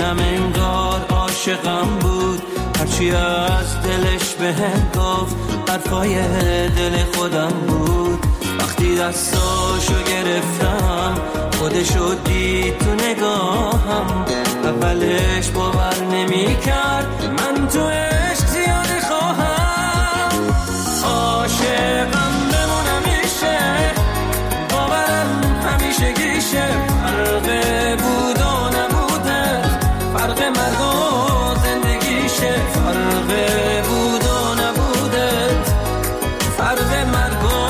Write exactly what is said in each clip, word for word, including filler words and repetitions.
اونم انگار عاشقم بود، هرچی از دلش بهم گفت حرفای دل خودم بود. وقتی دستاشو گرفتم خودشو دید تو نگاهم، اولش باور نمی کرد من تو عشق زیاده خواهم. عاشقم بمونم میشه، باورم همیشه گیشه، فرق بود و نبوده، فرق مرگ و زندگیشه، فرق بود و نبوده، فرق مرگ و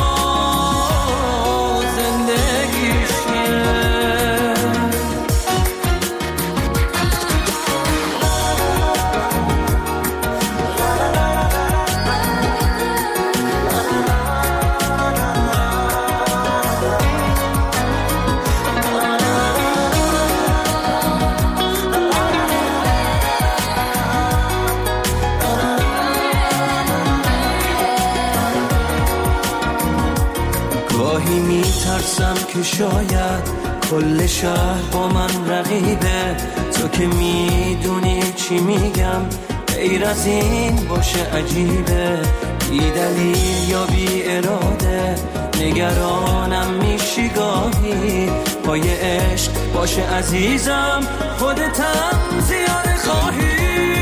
میترسم که شاید کل شهر با من رقیبه، تو که میدونی چی میگم غیر از این باشه عجیبه، بی دلیل یا بی اراده نگرانم میشی گاهی، پای عشق باشه عزیزم خودتم زیاده خواهی.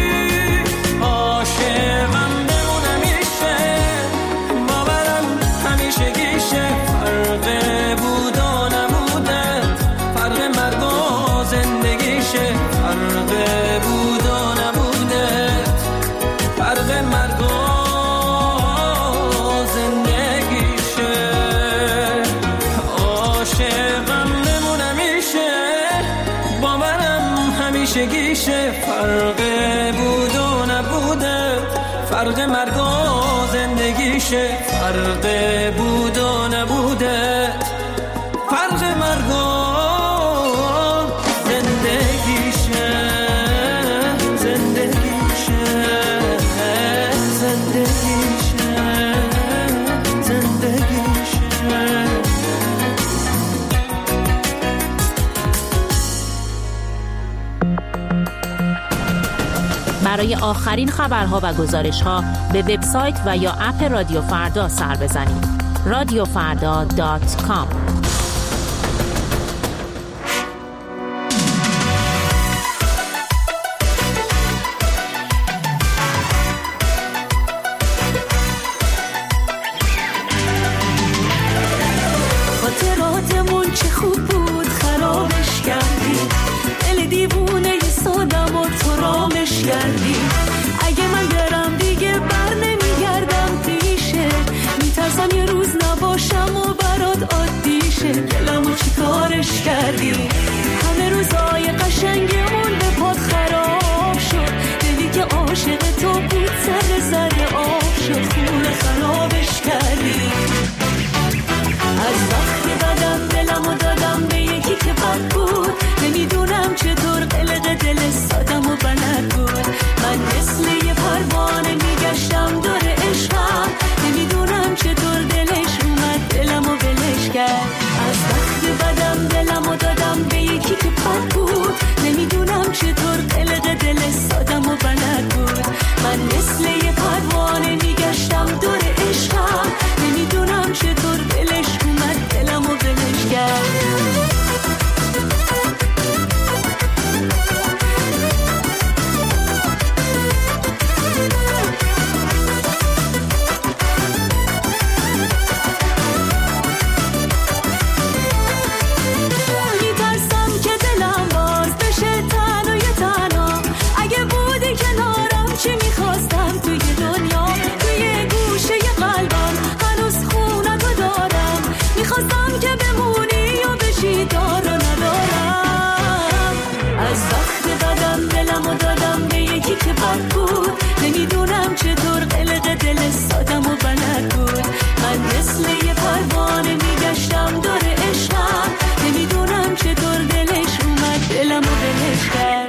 عاشقم بمونم میشه، باورم همیشه گیشه، فرق بود و نبوده، فرق مرگ و زندگیشه، فرق بود و نبوده، فرق مرگ و زندگیشه. عاشقم بمونم میشه، باورم همیشه گیشه، فرق بود و نبوده، فرق مرگ و زندگیشه، فرق بود و نبوده، فرق مرگ و زندگیشه، زندگیشه، زندگیشه، زندگیشه. برای آخرین خبرها و گزارش‌ها به وبسایت و یا اپ رادیو فردا سر بزنید. رادیو فردا دات کام. خاطراتمون چه خوب بود خرابش کردی، دل دیوونه ی سادم و تو رامش کردی. اگه من برم دیگه بر نمیگردم پیشه، میترسم یه روز نباشم و برات عادیشه. دلمو چی کارش کردی، همه روزای قشنگمون به پات خراب شد، دلی که عاشق تو بود سر زده آب شد، خونه خرابش کردی. از وقتی بدم دلمو دادم به یکی که بد بود، نمیدونم چطور قلق دل سادم و بلد بود. من مثل یه پروانه میگشتم دور عشقم، نمیدونم چطور دلش اومد دلمو ولش کرد. از وقتی بدم دلمو دادم به یکی که بد بود، نمیدونم چطور قلق دل سادم و بلد بود. من مثل یه پروانه میگشتم دور عشقم، نمیدونم چطور دلش اومد دلمو ولش کرد. نمیدونم چطور قلق دل سادم و بلد بود. من مثل یه پروانه میگشتم دور عشقم، نمیدونم چطور دلش اومد دلمو ولش کرد.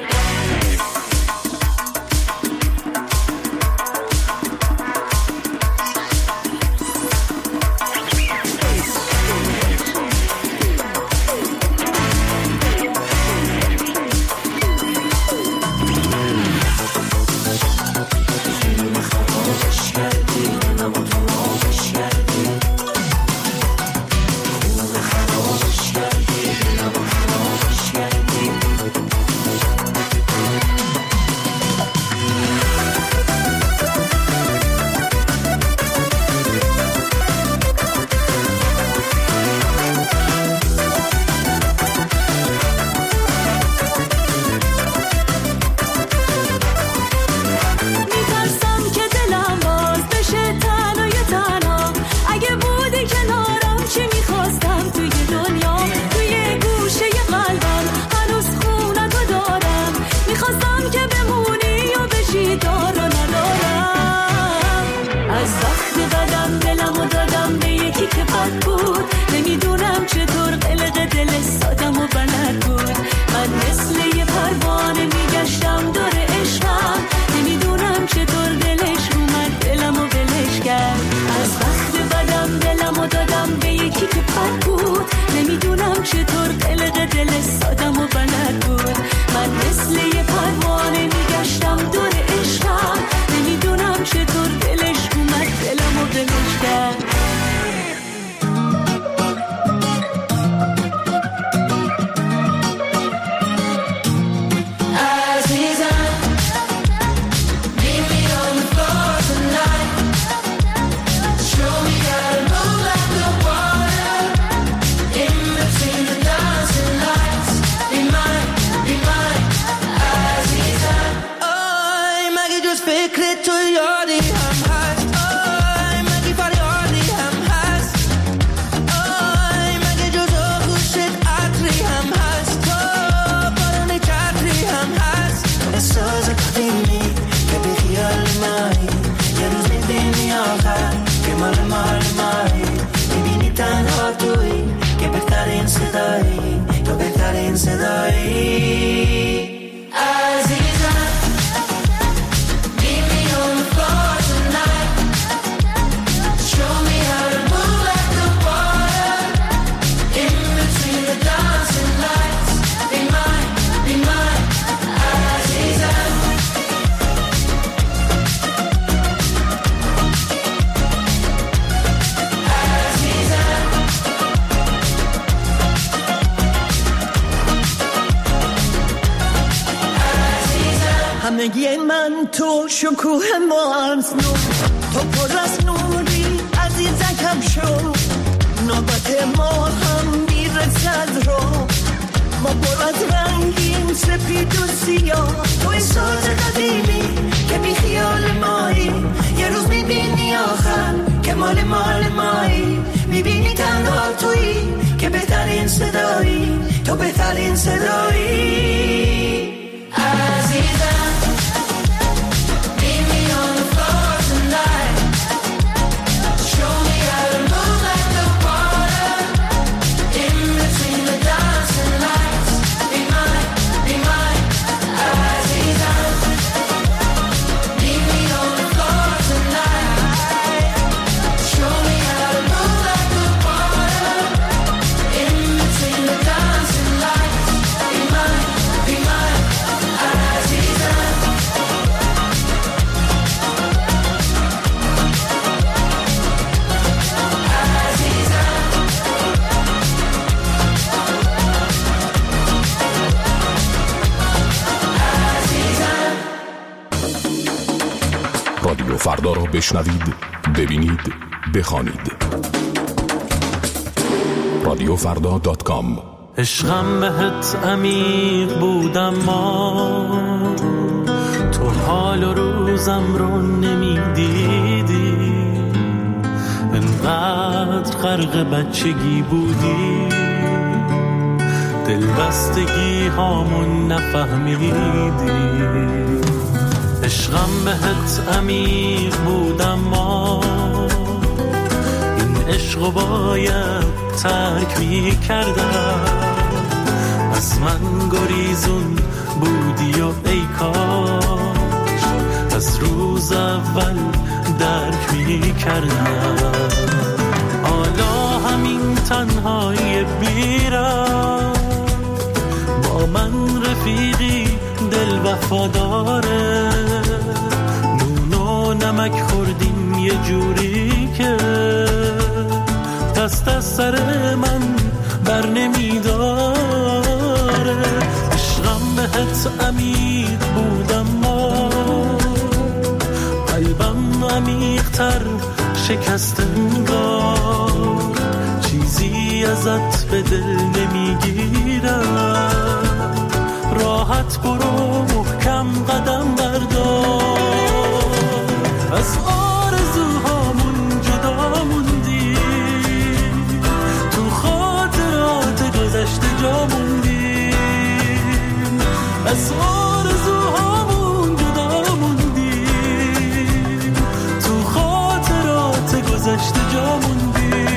تقدیمی که بی خیال مایی یه روز میبینی آخر که مال مال مایی میبینی تنها توی که بهترین صدایی تو بهترین صدایی عزیزم meet me on the floor tonight show me how to move like the water in between the dancing lights be mine, be mine عزیزم همگی من تو شکوه مارس نو تو پر از نوری عزیزکم شو نوبت ما هم میرسد رو ما پر از رنگیم سپید و سیاه توی ساز قدیمی که بی خیال مایی یه روز میبینی آخر که مال مال مایی میبینی تنها توی که بهترین صدایی تو بهترین صدایی عزیزم رادیو فردا را بشنوید، ببینید، بخوانید. رادیو فردا دات کام. عشقم بهت عمیق بودم ما تو حال و روزم رو نمیدیدی انقدر غرق بچگی بودی دل بستگی هامون نفهمیدی عشقم بهت عمیق بودم ما این عشقو باید ترک می کردم از من گریزون بودی و ای کاش از روز اول درک می کردم حالا همین تنهایی بیرم با من رفیقی دل وفاداره نون و نمک خوردیم یه جوری که دست از سر من بر نمیداره عشقم بهت عمیق بودم ما قلبم عمیق‌تر شکست انگار چیزی ازت به دل نمیگیرم راحت برو محکم قدم بردار از آرزوهامون جدا موندی تو خاطرات گذشته جا موندی از آرزوهامون جدا موندی تو خاطرات گذشته جا موندی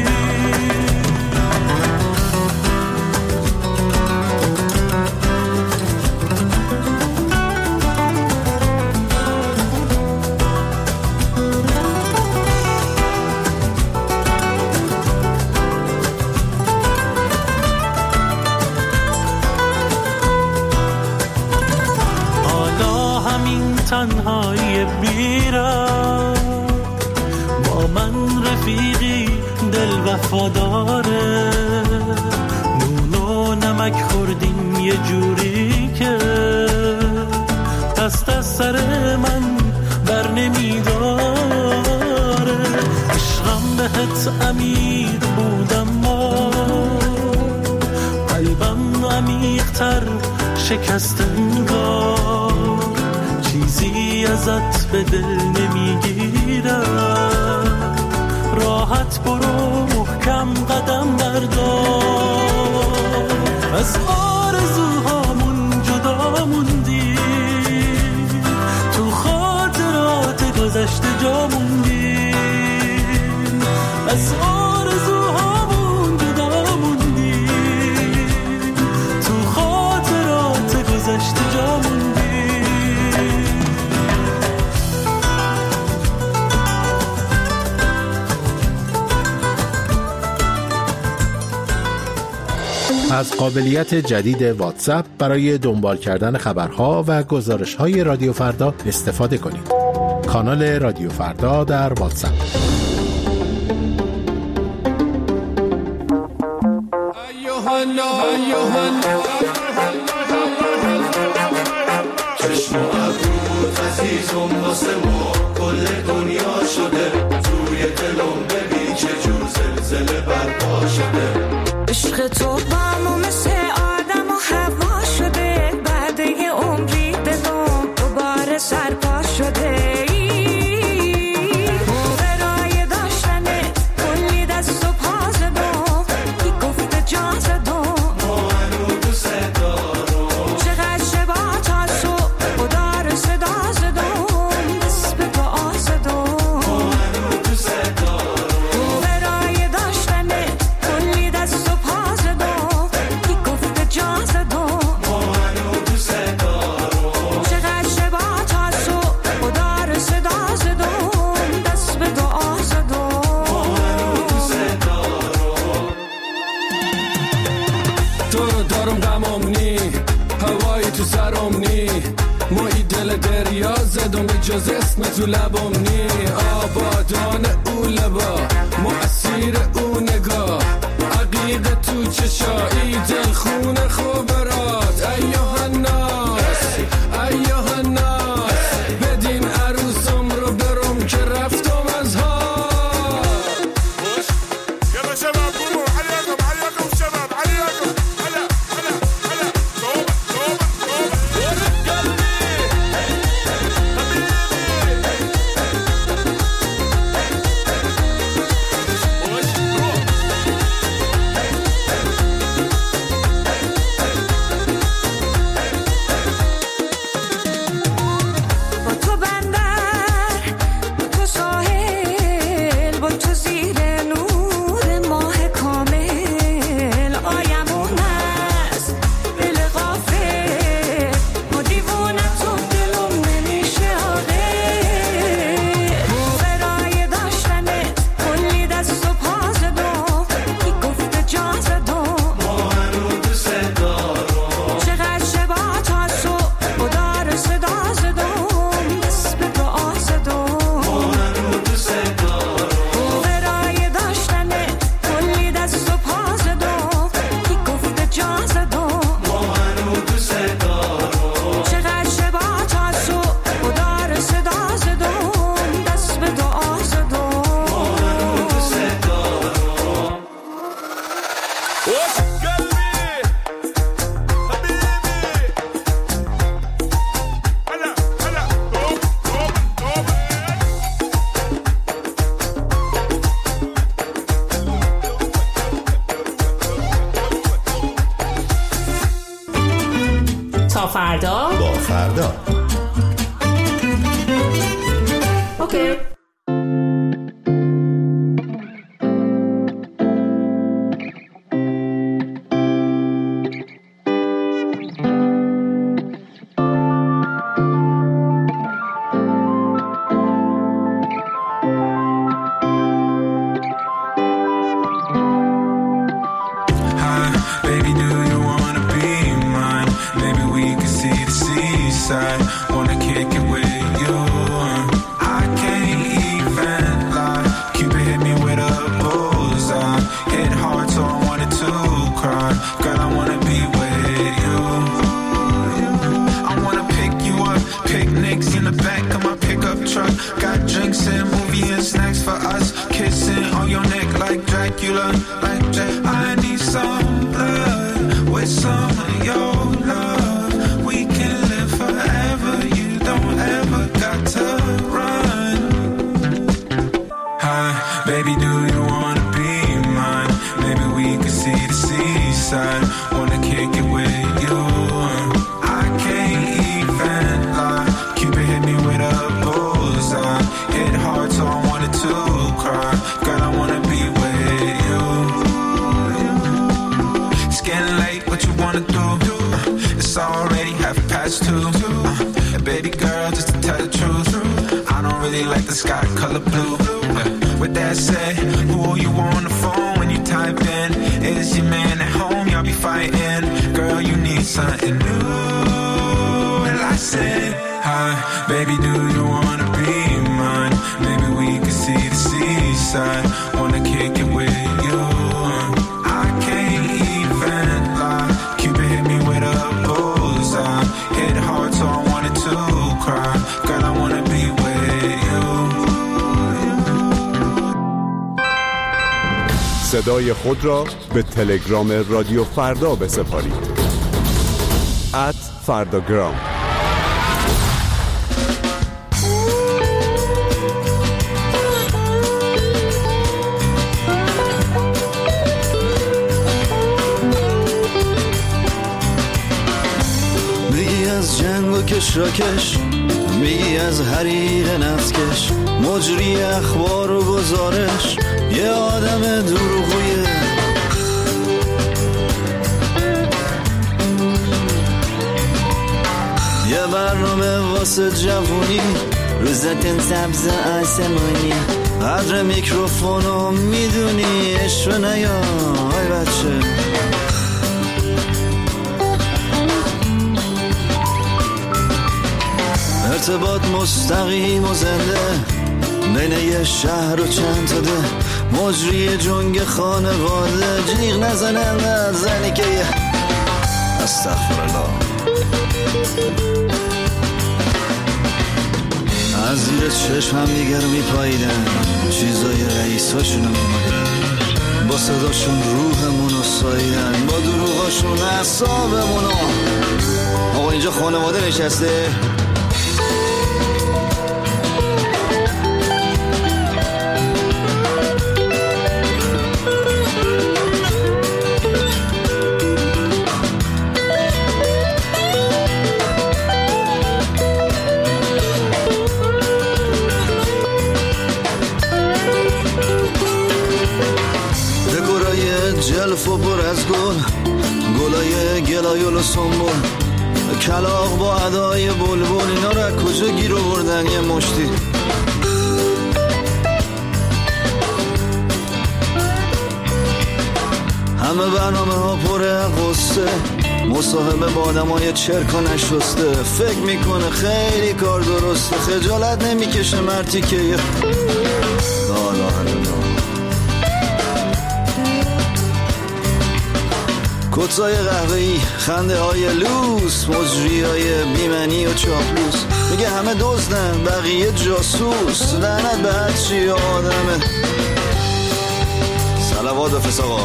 تنهایی بیرم با من رفیقی دل وفاداره نون و نمک خوردیم یه جوری که دست از سر من بر نمیداره عشقم بهت عمیق بودم ما قلبم عمیق‌تر شکست انگار چیزی ازت به دل نمیگیرم راحت برو محکم قدم بردار از آرزوهامون جدا موندی گذشته جا موندی، از آرزوهامون جدا موندی، تو خاطرات گذشته جا موندی. از قابلیت جدید واتساپ برای دنبال کردن خبرها و گزارش‌های رادیو فردا استفاده کنید. کانال رادیو فردا در واتساپ. چشم و ابرود عزیزم واسه ما کل دنیا شده، توی دلم ببین چه جور زلزله برپا شده. عشق تو با ما مثل آدم و هوا شده، بعد یه عمری دلم دوباره سرپا شده. برای داشتن کلی دست و پا زدم، کی گفته جا زدم، ما هنو دوست دارم. چقدر شبا تا صبح خدا رو صدا زدم، دست به دعا زدم، ما هنو دوست دارم. برای داشتن کلی دست و پا زدم، کی گفته جا زدم، ما هنو دوست دارم. چقدر شبا تا صبح خدا رو صدا زدم، دست به دعا زدم، ما هنو دوست دارم. تو رو دارم غمم نی، هوایی تو سرم نی، مایی دل دریا زدم به جز اسم تو لبم نی. آبادان او لبا مؤثیر او نگاه، عقیق تو چشایی دل خون خوبرات. ایوه الناس ایوه الناس، بدین عروسم رو برم که رفتم از ها. يلا شباب قوموا عليكم عليكم شباب عليكم هلا هلا هلا توبة توبة توبة ورد قلبي حبيبي وش روح با تو بندر، با تو ساحل، با تو زیر نور ماه کامل. آیمون است دل غافل، ما دیوونه تو دلم نمیشه عاقل. برای داشتن کلی دست و پا زدم، کی گفته جا زدم، ما هنو دوست دارم. چقدر شبا تا صبح خدا رو صدا زدم، دست به دعا زدم، ما هنو دوست دارم. برای داشتن کلی دست و پا زدم، کی گفته جا زدم، ما هنو دوست دارم. چقدر شبا تا صبح خدا رو صدا زدم، دست به دعا زدم، ما هنو دوست دارم. وش قلبي حبيبي هلا هلا توبة توبة تا فردا. با فردا. اوکی. Baby, do you wanna be mine? Maybe we can see the seaside. Wanna kick it with you. I can't even lie. Cupid hit me with a bullseye. Hit hard, so I wanted to cry. Girl, I wanna be with you. I wanna pick you up. Picnics in the back of my pickup truck. Got drinks and movie and snacks for us. Kissing on your neck like Dracula. Like Jack. I need some blood with some of your love. We can live forever. You don't ever got to run. Hi, baby, do you wanna be mine? Maybe we can see the seaside. Wanna kick it with you. I can't even lie. Cupid hit me with a bullseye. way like the sky color blue. Uh, with that said, who you on the phone when you type in? Is your man at home? Y'all be fighting. Girl, you need something new. And I said, hi, baby, do you wanna be mine? Maybe we can see the seaside. Wanna kick it with you. I can't even lie. Cupid hit me with a bullseye. Hit hard so I wanted to cry. Girl, I wanna be with you. صدای خود را به تلگرام رادیو فردا بسپارید. ات فرداگرام. میگی از جنگ و کشراکش، میگی از حریق نفتکش، مجری اخبار و گزارش، یه آدم دروغویه. یه برنامه واسه جوونی، روزتن سبز آسمانی، قدر میکروفونو میدونی، عشق نیا های بچه. ارتباط مستقیم و زنده بین یه شهر و چند تا ده، مجری جنگ خانواده، جیغ نزنه انقدر زنی که یه استغفرالله. از زیر چشم هم دیگر میپاییدن، چیزای رئیساشونو میمالیدن، با صداشون روحمونو ساییدن، با دروغاشون اعصابمونو. آقا اینجا خانواده نشسته، جلف و پر از گل، گلای گلایول و سنبول، کلاغ با ادای بلبل، اینا رو از کجا گیر آوردن یه مشتی؟ همه برنامه ها پر قصه، مصاحبه با آدم های چرک و نشسته، فکر میکنه خیلی کار درسته، خجالت نمیکشه مرتی که یه لالا کتای قهوه‌ای، خنده های لوس، مجری های بیمنی و چاپلوس، میگه همه دزدن بقیه جاسوس، لعنت به هر چی آدمه. صلوات و فساقا.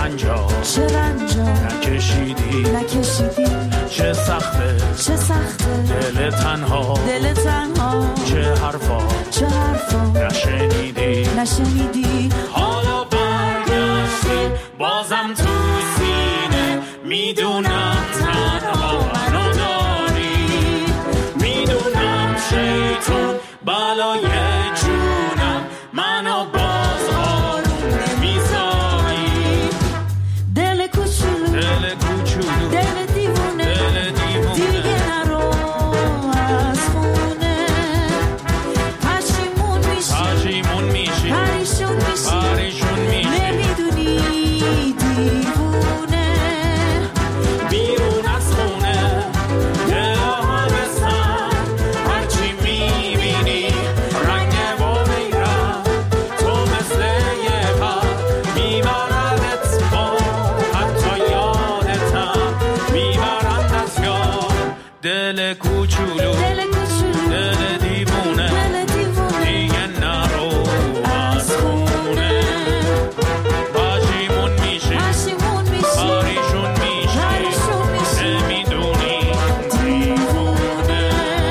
رنجا چه رنجا نکشیدی نکشیدی چه سخته چه سخته دل تنها دل تنها چه حرفا چه حرفا نشنیدی نشنیدی حالا برگشتی بازم تو سینه میدونم تنها منو داری میدونم شیطون بالای جونم منو باز آروم نمیذاری دل کوچولو دل کوچولو دل دیوونه دل دیوونه دیگه نرو از خونه پشیمون میشی پشیمون میشی پریشون میشی پریشون میشی نمیدونی دیوونه بیرون از خونه دل همه سر هرچی میبینی رنگ و بیرم تو مثل یه پر میبردت با حتی یادتم میبرند از یاد دل کوچولو دل کوچولو دل دیوونه دل دیوونه دیگه نرو از خونه پشیمون میشی پشیمون میشی پریشون میشی پریشون میشی نمیدونی دیوونه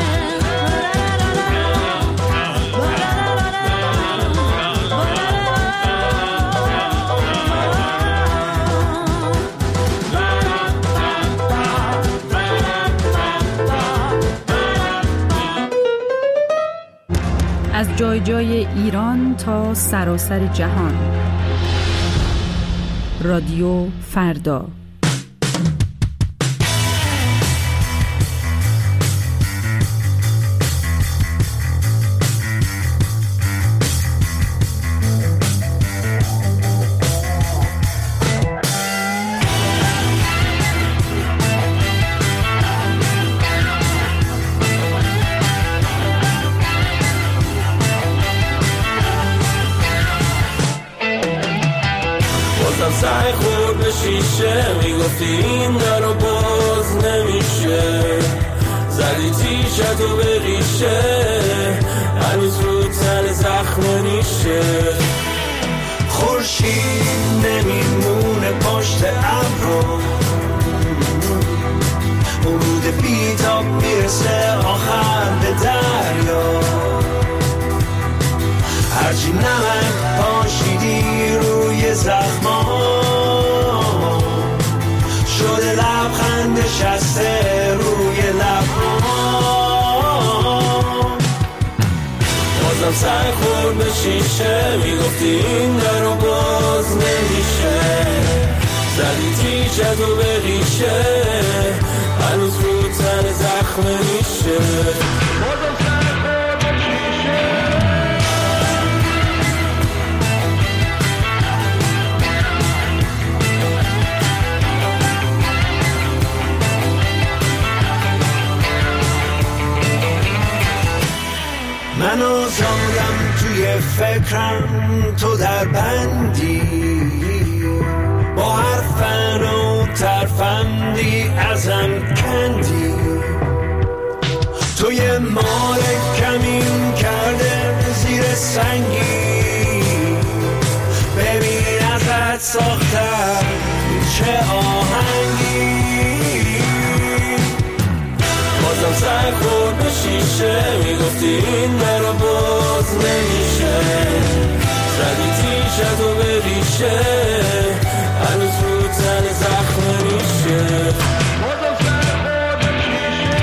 از جای جای ایران تا سراسر جهان. رادیو فردا. سعی خورد به شیشه میگفتی این درو باز نمیشه زدی تیشتو به ریشه هنوز رو تن زخم نیشه خورشید نمیمونه پشت ابرو ورود بیتاب میرسه آخر به دریا هرچی نمک پاشیدی روی زخما شده لبخند نشسته روی لبها بازم سعی خورد به شیشه میگفتی این درو باز نمیشه زدی تیشتو به ریشه هنوز رو تن زخم نیشه بازم سعی خورد به شیشه من آزادم توی فکرم تو در بندی با هر فن و ترفندی ازم کندی توی مال کمین کرده زیر سنگی ببین ازت ساختم چه آهنگی بازم سعی خورد به شیشه میگفتی این درو باز نمیشه زدی تیشتو به ریشه هنوز رو تن زخم نیشه بازم سعی خورد به شیشه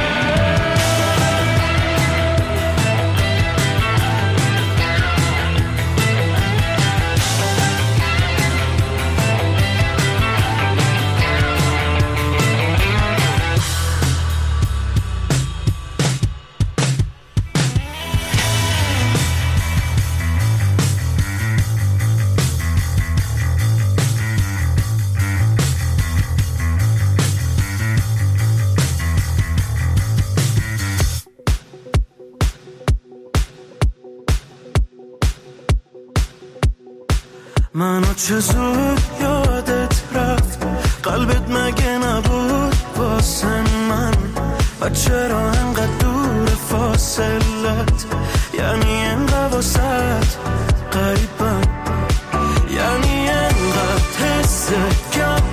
منو چه زود یادت رفت قلبت مگه نبود واسه من و چرا انقدر دور فاصلت یعنی انقدر واسط قریبم یعنی انقدر حست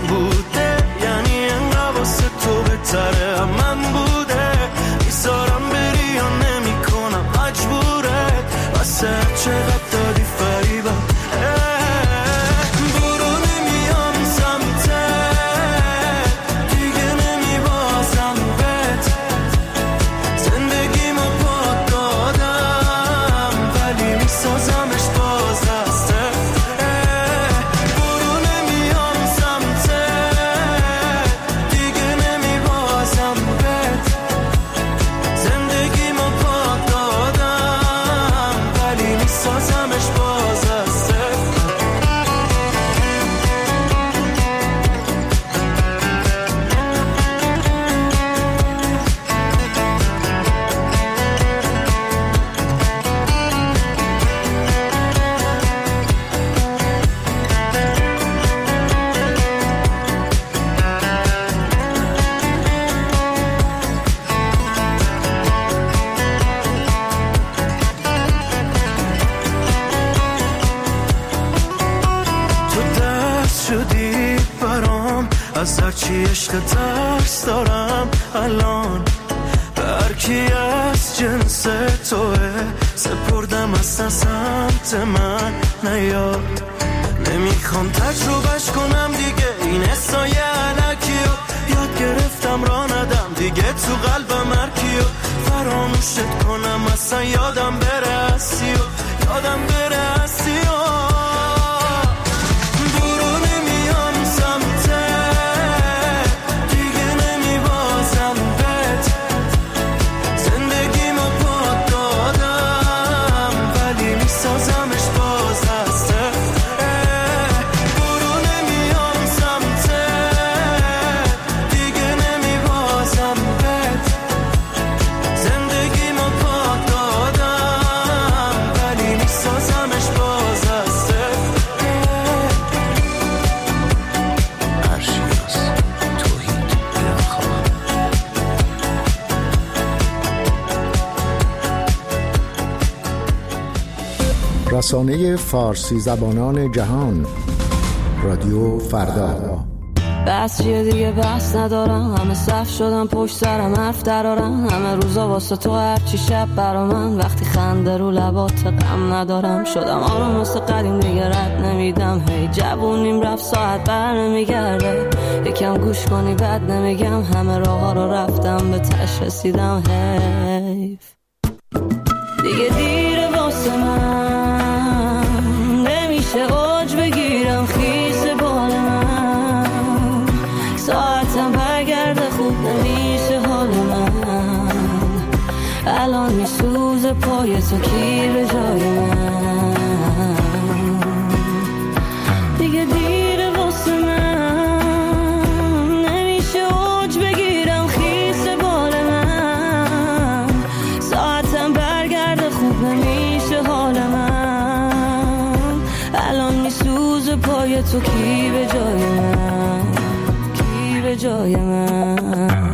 بوده، یعنی انقدر واسه تو بهتره من بوده. میذارم بری یا نمی کنم مجبوره، واسه چقدر دادی فریبم. برو نمیام سمتت، دیگه نمی بازم بهت. زندگیمو پات دادم ولی میسازمش باز از صفر. برو نمیام سمتت، دیگه نمی بازم بهت. زندگیمو پات دادم ولی میسازمش باز از صفر. تو دست شدی برام، از هرچی عشق درس دارم الان. برکی از جنس توه، سپردم اصلا سمت من نیاد. نمیخوام تجربهش کنم دیگه این حسای علکیو، یاد گرفتم را ندم دیگه تو قلبم هرکیو. فراموشت کنم اصلا یادم بره هستیو، یادم بره هستیو. برو نمیام سمتت، دیگه نمی بازم بهت. زندگیمو پات دادم ولی میسازمش باز از صفر. برو نمیام سمتت، دیگه نمی بازم بهت. زندگیمو پات دادم ولی میسازمش باز از صفر. عرشیاس توحید برخواه. رسانه فارسی زبانان جهان، رادیو فردا. بس چیه دیگه بس ندارم، همه صف شدم پشت سرم حرف درارم. همه روزا واسه تو هرچی شب برا من، وقتی خنده رو لبات غم ندارم. شدم آروم واسه قدیم دیگه رد نمیدم. هی جوونیم رفت ساعت بر نمیگرده، یکم گوش کنی بد نمیگم. همه راه ها رو رفتم به تش رسیدم. حیف دیگه دیره واسه من، نمیشه اوج بگیرم خیس بال من. ساعتم برگرده خوب نمیشه حال من. الان میسوزه پای تو کی به جای من. دیگه دیره واسه من، نمیشه اوج بگیرم خیس بال من. ساعتم برگرده خوب نمیشه حال من. الان میسوزه پای تو کی به جای من، کی به جای من.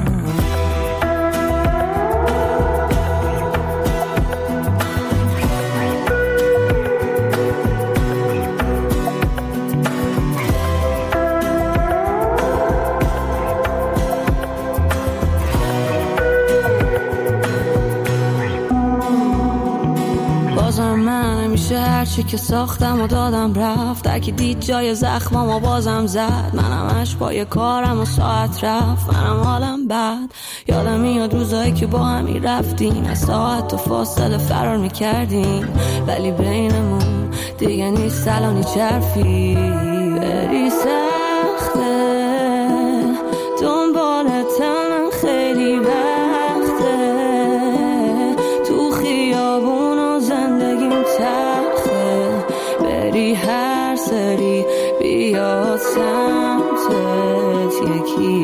هرچی که ساختم و دادم رفت، درکی دید جای زخمم و بازم زد. منم اش پای کارم و ساعت رفت، منم حالم بد. یادم میاد روزایی که با همی رفتیم، از ساعت و فاصله فرار میکردیم. ولی بینمون دیگه نیست الانی چرفی. بری سخته دنبالتم خیلی وقته، تو خیابون و زندگیم تلخه. بری هر سری بیاد سمتت یکی.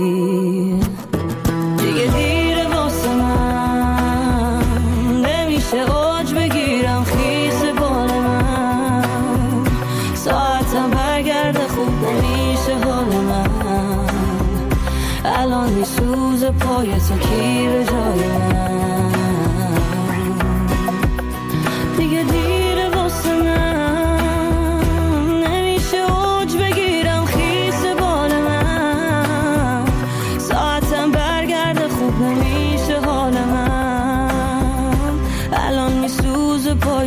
دیگه دیره واسه من، نمیشه اوج بگیرم خیس بال من. ساعتم برگرده خوب نمیشه حال من. الان میسوزه پای تو کی به جای من. دیگه دیره واسه من، نمیشه اوج بگیرم خیس بال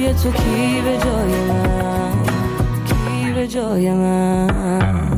جای تو کی به جای من، کی به جای من.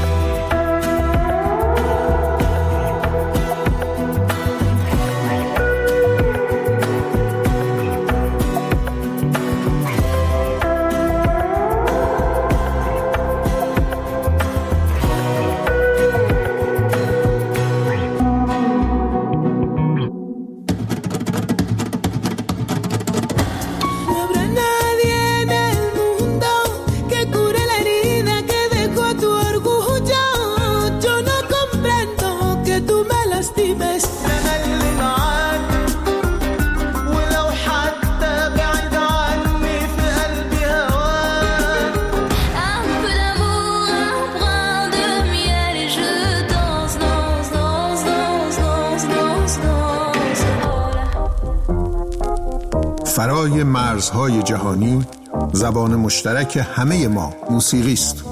فرای مرزهای جهانی زبان مشترک همه ما موسیقی است.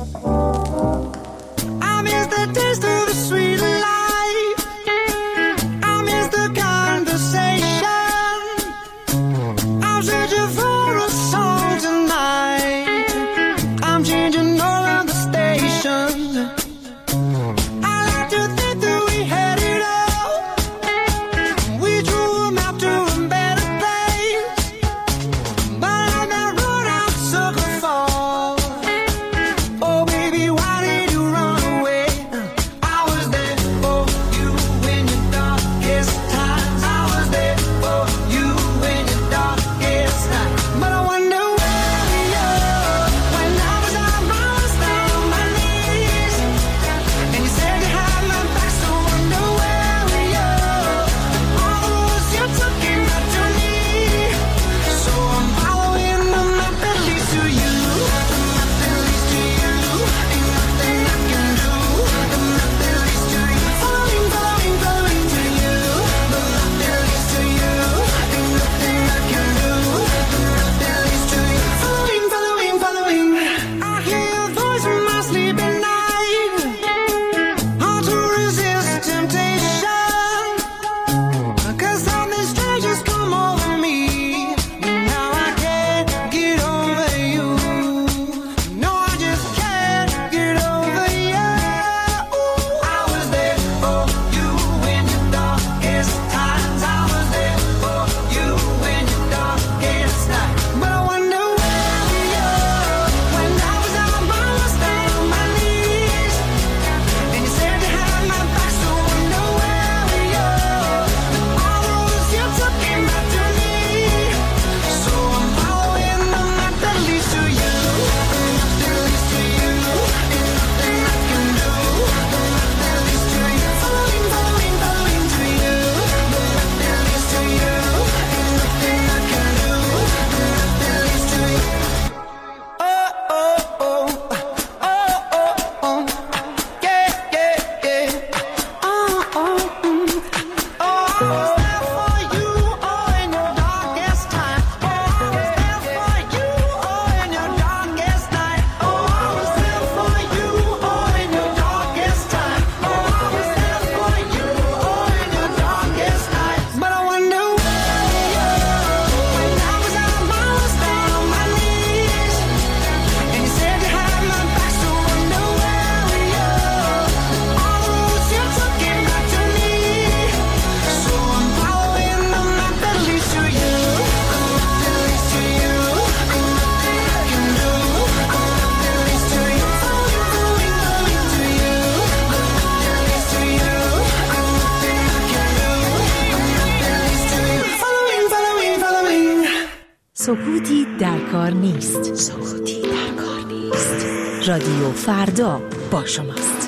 سکوتی در کار نیست. سکوتی در کار نیست. رادیو فردا با شماست.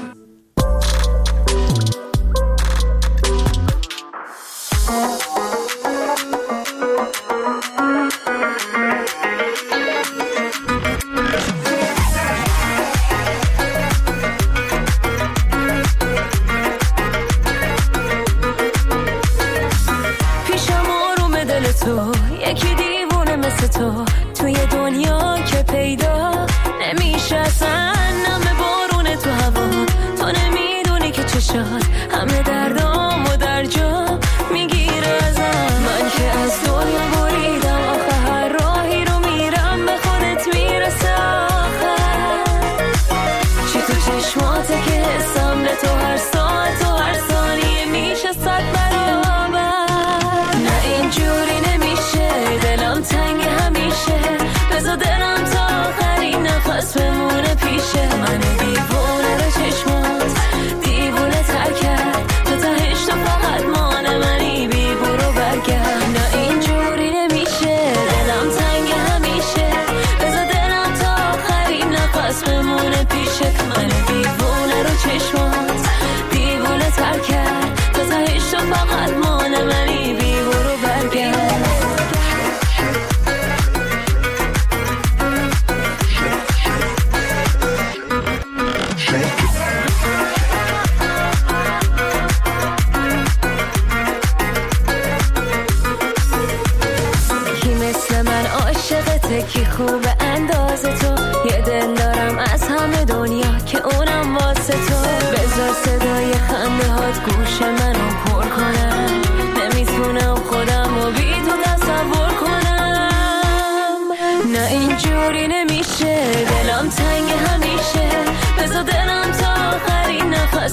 پیشم آروم دل تو، یکی دیوونه مثل تو توی دنیا که پیدا نمیشه اصلا. نم بارون تو هوا، تو نمیدونی که چشات همه دردام و در جا میگیره ازم. من که از دنیا بریدم، آخه هر راهی رو میرم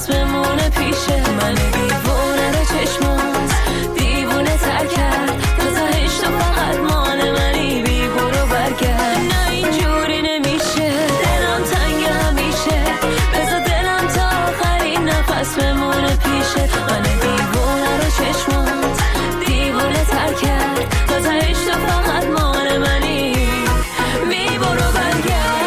نفس بمونه پیشه. من دیوونه رو چشمات دیوونه تر کرد، تا تهش تو فقط مال منی، بی برو برگرد. نه اینجوری نمیشه، دلم تنگ همیشه، بذار دلم تا آخرین نفس بمونه پیشه. من دیوونه رو چشمات دیوونه تر کرد، تا تهش تو فقط مال منی، بی برو برگرد.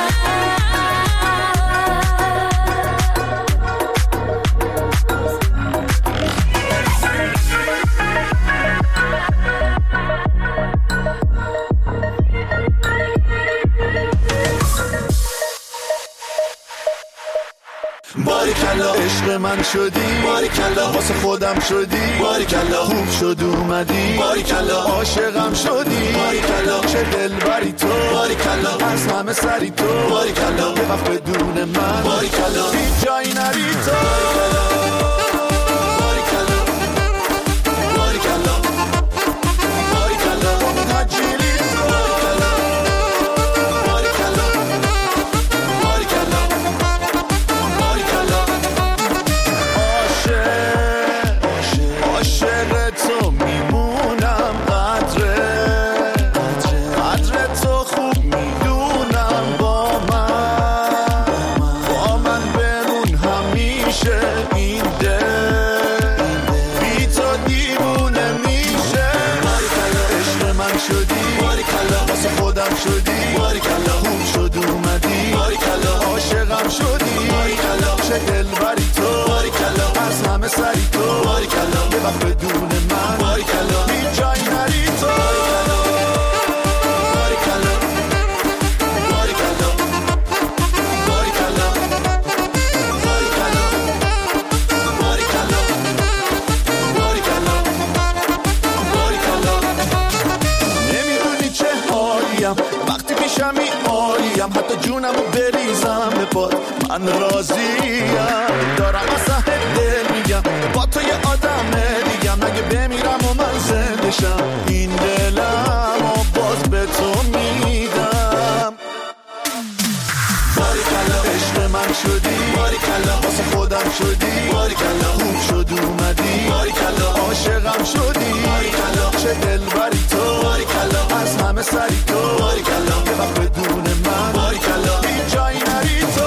باریکلا عشق من شدی، باریکلا واسه خودم شدی، باریکلا خوب شد اومدی، باریکلا عاشقم شدی، باریکلا چه دلبری تو، باریکلا از همه سری تو، باریکلا یه وقت بدون من، باریکلا هیچ جایی نری تو. دلبری تو، باریکلا از همه سری تو، باریکلا یه وقت بدون من، باریکلا هیچ جایی نری تو. باریکلا باریکلا باریکلا باریکلا باریکلا باریکلا باریکلا. نمیدونی چه حالیم وقتی پیشمی عالیم، حتی جونمو بریزم به پات من راضیم، دارم اصلا دل میگم با تو یه آدم دیگم، اگه بمیرم و من زنده شم این دلم و باز به تو میدم. باریکلا عشق من شدی، باریکلا واسه خودم شدی، باریکلا خوب شد اومدی، باریکلا عاشقم شدی، باریکلا چه دلبری تو، باریکلا از همه سری تو، باریکلا یه وقت بدون من، باریکلا هیچ جایی نری تو.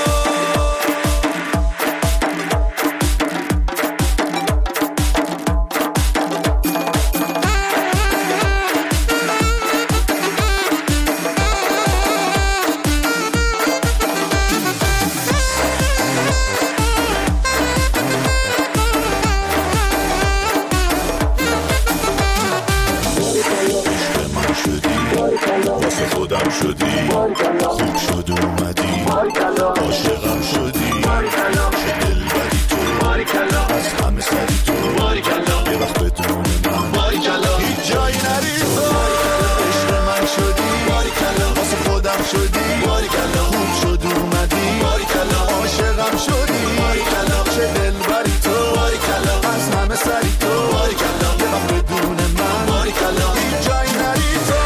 شدی خوب شد اومدی، عاشقم شدی، چه دلبری تو، از همه سری تو، یه وقت بدون من، هیچ جایی نری تو. عشق من شدی، واسه خودم شدی، خوب شد اومدی، عاشقم شدی، چه دلبری تو، از همه سری تو، یه وقت بدون من، هیچ جایی نری تو.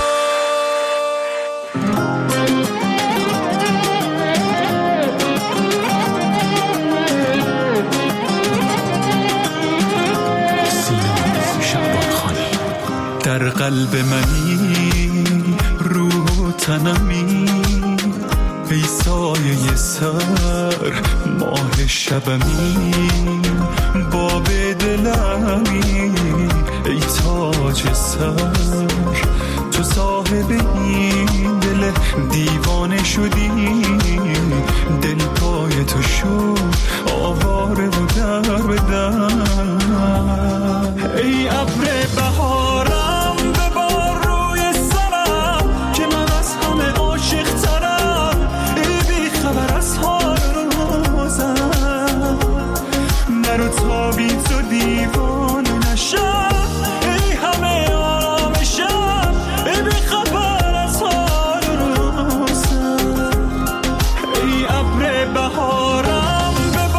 در قلب منی روح و تنمی، ای سایه سر ماه شبمی، باب دلمی ای تاج سر، تو صاحب این دل دیوانه شدی، دل پای تو شد آواره و در بدر. ای ابر بهارم ببار روی سرم، که من از همه عاشق ترم، ای بی خبر از حال روزم، نرو تا بی تو دیوانه نشم، ای همه آرامشم، ای بی خبر از حال روزم. ای ابر بهارم ببار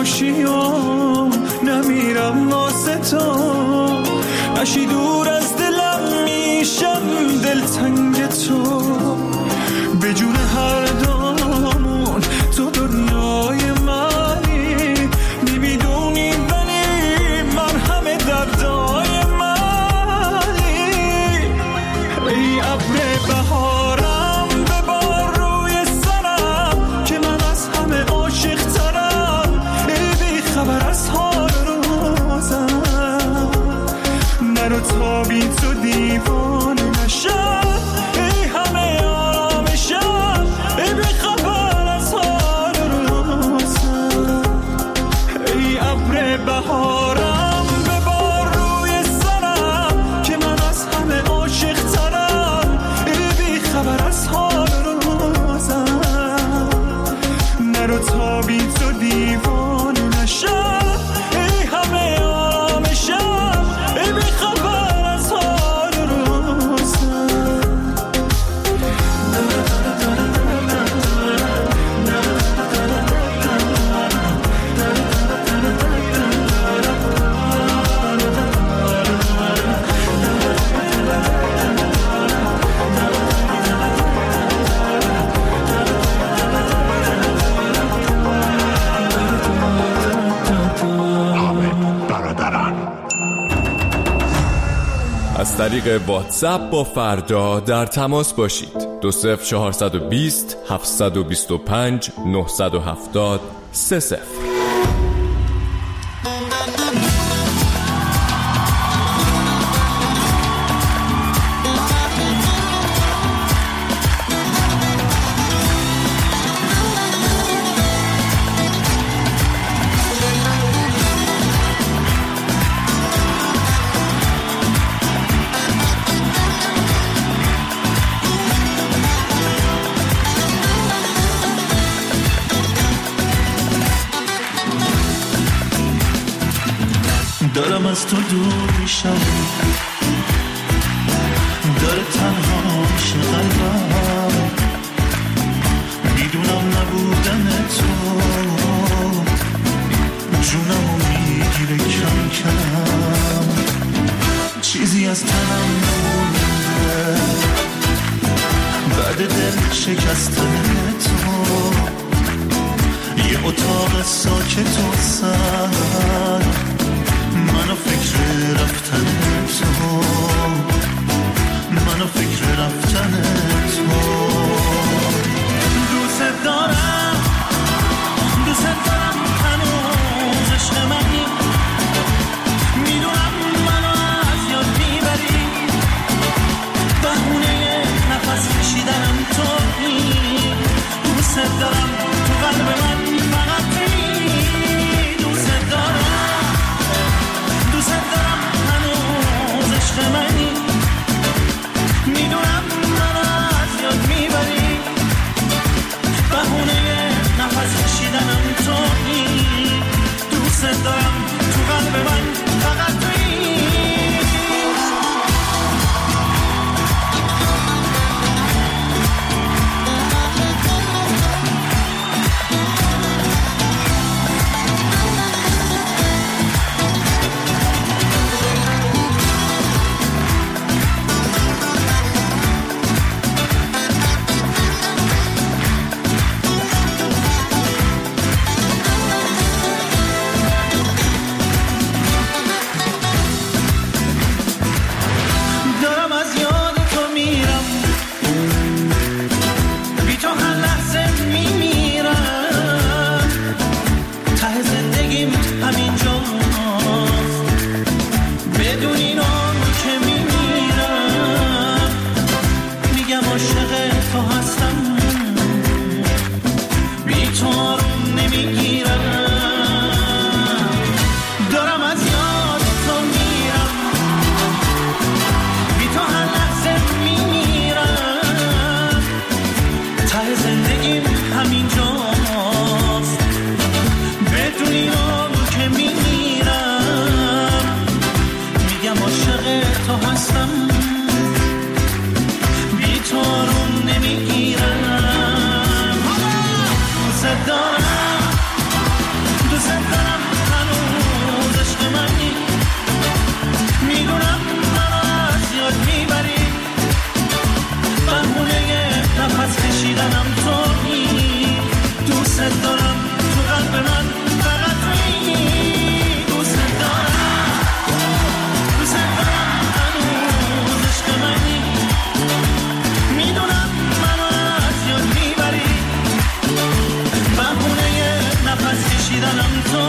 باشی و نمیرم واسه تو، نشی دور از دلم میشم دلتنگ تو، به جون هر دامون تو دنیای منی، نمیدونی ولی من همه دردای منی. ای ابر بهارم ببار روی سرم که من از همه عاشق ترم، ای بی خبر از حال روزم، نرو تا بی تو دیوانه نشم، ای همه آرامشم، ای بی خبر از حال روزم. ای ابر بهارم ببار روی سرم که من از همه عاشق ترم، ای بی خبر از حال روزم، نرو تا بی تو دیوانه نشم، ای همه آرامشم، ای بی خبر از حال روزم. از طریق واتساپ با فردا در تماس باشید. دو صفر چهارصد و بیست هفتصد و بیست و پنج نهصد و هفتاد سه صفر. دارم از تو دور میشم، داره تنها میشه قلبم، میدونم نبودن تو جونمو میگیره کم کم، چیزی از تنم نمونده بعد دل شکستن تو، یه اتاق ساکت و سر منو فکر رفتن تو، منو فکر رفتن تو. دوست دارم دوست دارم هنوز عشق منی، میدونم منو از یاد میبری، بهونه نفس کشیدنم تویی، دوست دارم تو قلب من فقطی، دوست دارم دوست دارم هنوز عشق منی، میدونم منو از یاد میبری، بهونه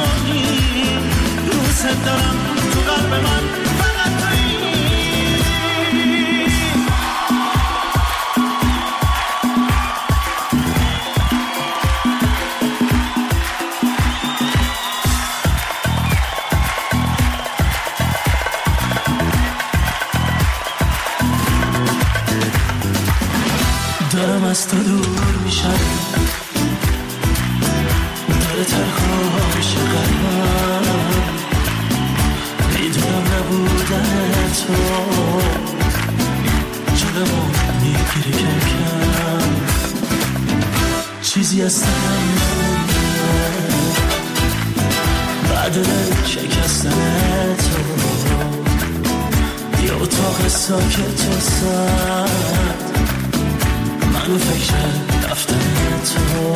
تویی، دوست دارم تو قلب من فقط تویی. دارم از تو دور میشم، داره تنها میشه قلبم، میدونم نبودن تو جلمو میگیری کم کم، چیزی از تنم نمونده بعد دل شکستن تو، یه اتاق ساکت و سرد، منو فکر رفتن تو،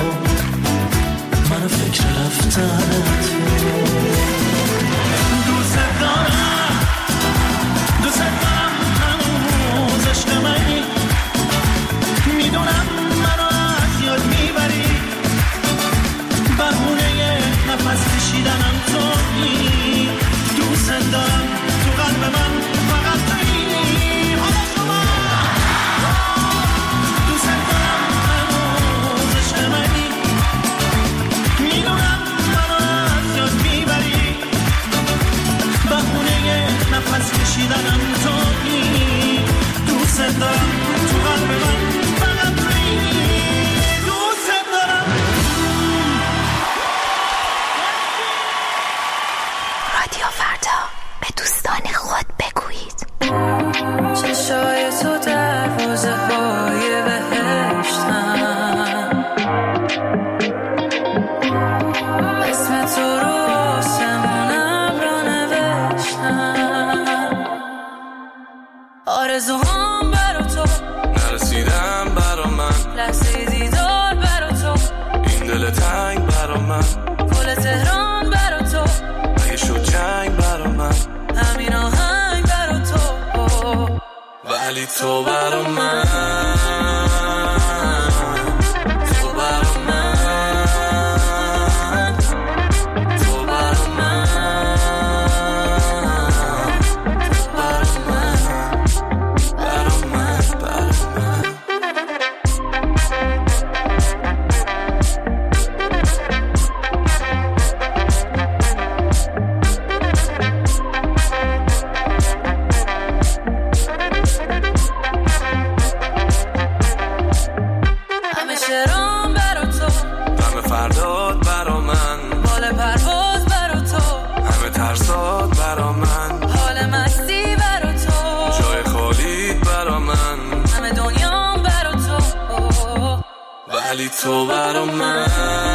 منو فکر رفتن تو. دوست دارم دوست دارم هنوز عشق منی، میدونم منو از یاد میبری، بهونه نفس کشیدنم تویی، دوست دارم تو قلب من فقط تویی. حالا شما نفس کشیدنم تویی، دوست دارم تو قلب من فقط تویی، دوست دارم. رادیو فردا، به دوستان خود بگویید. چشای تو دروازه های بهشتن، اسم تو رو آسمونم را نوشتن، آرزوهام برا تو نرسیدم برا من، لحظه دیدار برا تو، این دل تنگ برا من، گل تهران برا تو، اگه شد جنگ برا من، همین آهنگ برا تو، ولی تو برا من، تو برا من، تو برا من، تو برا من، برا من، برا من. همیشه رام برا تو، همه فرداد برا من، بال پرواز برا تو، همه ترسات برا من، حال مستی برا تو، جای خالی برا من، همه دنیا برا تو، ولی تو برا من.